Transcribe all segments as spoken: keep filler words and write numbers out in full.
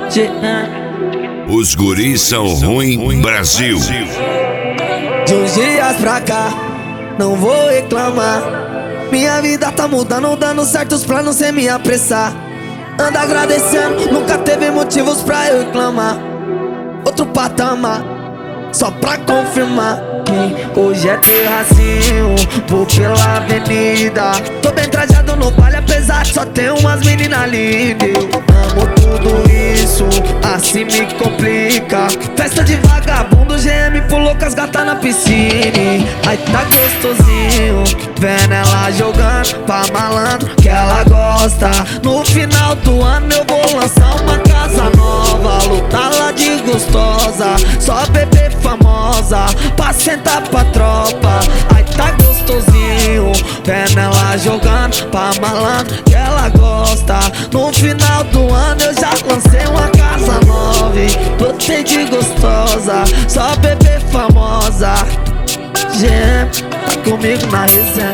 Os guris são ruim, Brasil. De uns dias pra cá, não vou reclamar. Minha vida tá mudando, dando certos planos sem me apressar. Anda agradecendo, nunca teve motivos pra eu reclamar. Outro patamar, só pra confirmar. Hoje é terracinho, vou pela avenida. Tô bem trajado no baile, apesar de só ter umas meninas lindas. Eu amo tudo isso, assim me complica. Festa de vagabundo, G M pulou com as gatas na piscina. Aí tá gostosinho, vendo ela jogando pra malandro que ela gosta. No final do ano eu vou lançar uma casa nova, lutar lá de gostosa, só bebê famosa, pra sentar pra tropa. Aí tá gostosinho, vendo ela jogando pra malandro que ela gosta. No final do ano eu já lancei uma casa nova, botei de gostosa, só bebê famosa. G M, tá comigo na resenha.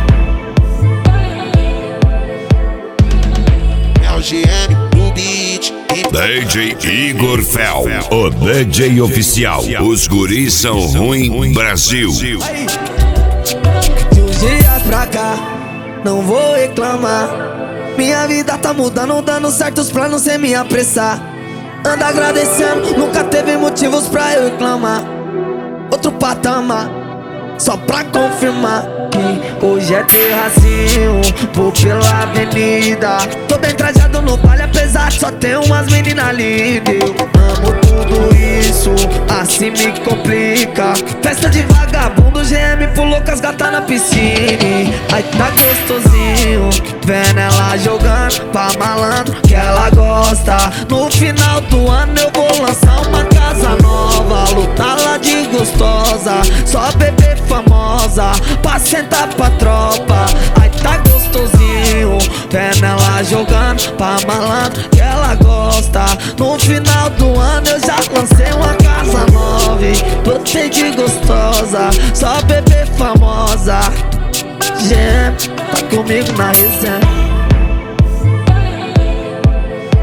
É o G M do beat. D J Igor Fel, o D J oficial. Os guris são ruim, Brasil. De uns dias pra cá, não vou reclamar. Minha vida tá mudando, dando certos planos sem me apressar. Anda agradecendo, nunca teve motivos pra eu reclamar. Outro patamar, só pra confirmar. Hoje é terracinho, vou pela avenida. Tô bem trajado no baile, apesar de só ter umas meninas lindas. Eu amo tudo isso, assim me complica. Festa de vagabundo, G M pulou com as gatas na piscina. Aí tá gostosinho, vendo ela jogando pra malandro que ela gosta. No final do ano eu vou lançar uma casa nova, lutar lá de gostosa, só bebê famosa, pra sentar pra tropa. Aí tá gostosinho, vendo ela jogando pra malandro que ela gosta. No final do ano eu já lancei uma casa nova, botei de gostosa, só bebê famosa. G M, tá comigo na resenha.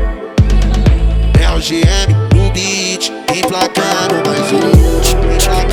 É o G M do beat, emplacando mais um.